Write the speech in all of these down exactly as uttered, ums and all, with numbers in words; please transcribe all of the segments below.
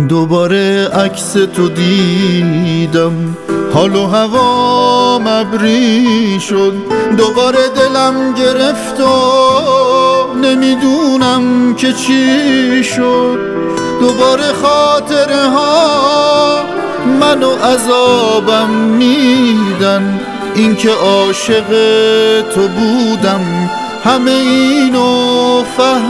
دوباره عکس تو دیدم، حال و هوام ابری شد. دوباره دلم گرفت و نمیدونم که چی شد. دوباره خاطره ها منو عذابم میدن، اینکه عاشق تو بودم همه اینو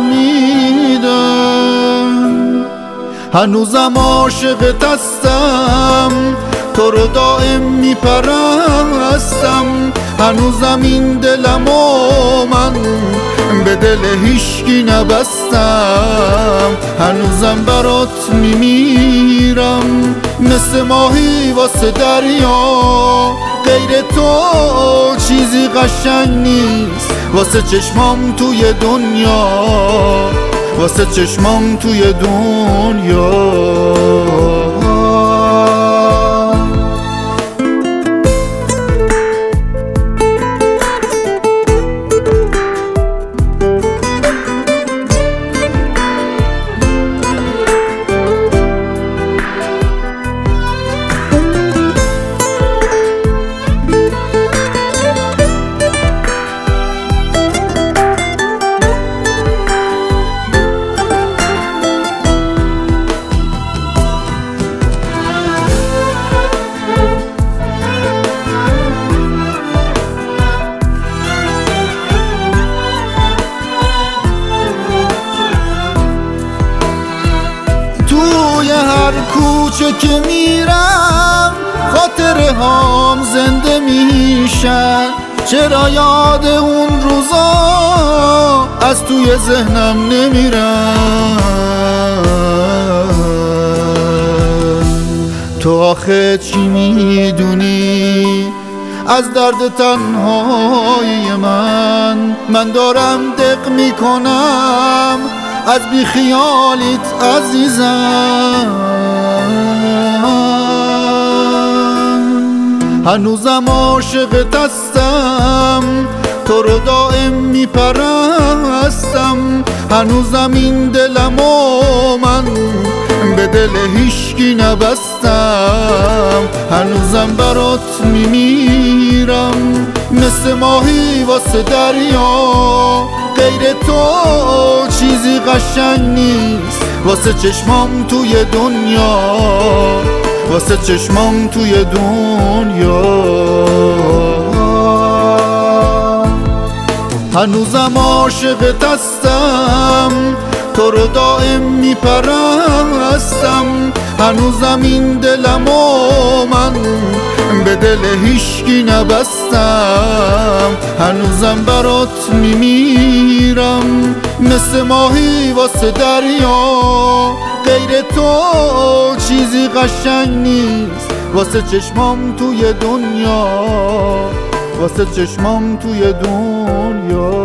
فهمیدم. هنوزم عاشقت هستم، تو رو دائم میپرستم. هنوزم این دلمو من به دل هیشکی نبستم. هنوزم برات میمیرم مثل ماهی واسه دریا. غیر تو چیزی قشنگ نیست واسه چشمام توی دنیا، واسه چشمام توی دنیا. توی هر کوچه که میرم خاطره هام زنده میشن. چرا یاد اون روزا از توی ذهنم نمیرن؟ تو آخه چی میدونی از درد تنهایی من؟ من دارم دق میکنم از بی خیالیت عزیزم. هنوزم عاشقت هستم، تو رو دائم میپرستم. هنوزم این دلمو من به دل هیشکی نبستم. هنوزم برات میمیرم مثل ماهی واسه دریا. غیر تو چیزی قشنگ نیست واسه چشمام توی دنیا، واسه چشمام توی دنیا. هنوزم عاشقت هستم، تو رو دائم میپرستم. هنوزم این دلمو من به دل هیشکی نبستم. هنوزم برات میمیرم مثل ماهی واسه دریا. غیر تو چیزی قشنگ نیست واسه چشمام توی دنیا، واسه چشمام توی دنیا.